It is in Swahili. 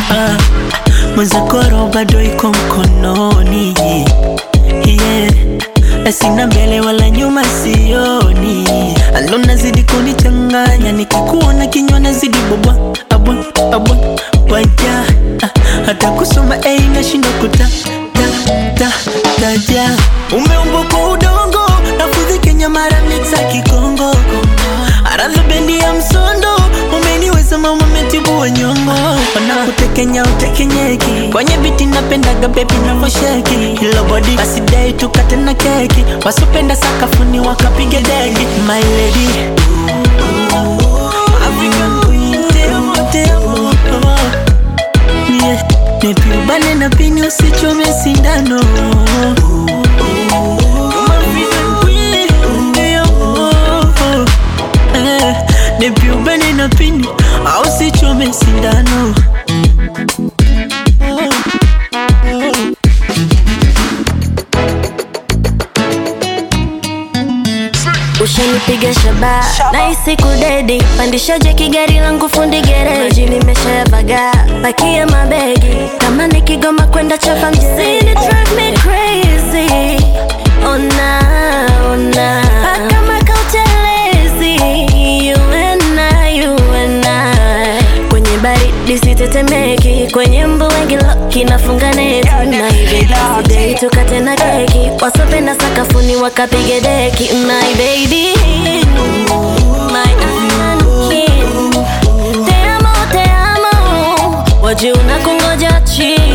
Mwenzakoro bado iko mkononi. Sina mbele wala nyuma sioni. Alo nazidi kunichanganya, nikikuona kinywa nazidi bobwa waja. Hata kusoma nashinda taja. Umeumbo kwa udongo, nafudhi Kenya mara mixa Kikongo. Aradhi bendi ya msondo, umeniweza mama metibu wa nyongo. Wanakutekenya utekenyeki, kwenye biti napendaga baby navosheki. Hello body, basi day tukate na keki. Wasupenda sakafuni wakapige deki. My lady, African queen, temo. Yeah, nepi ubane na pini usichome sindano. Nepi ubane na pini au sichome sindano. Ushanipiga shaba na isi kudedi. Pandisha jeki gari langu fundi gereji. Nimesha ya vaga, pakia mabegi. Kama nikigoma kwenda chapa mjini. Drive me crazy. Ona paka makautelezi. You and I kwenye baridi sitetemeki. Kwenye mbu wengi loki nafunga neti. My baby day tukate na keki. Wasopenda sakafuni wakapige deki. My baby, my African king. Te amo, wajuna kungoja chini.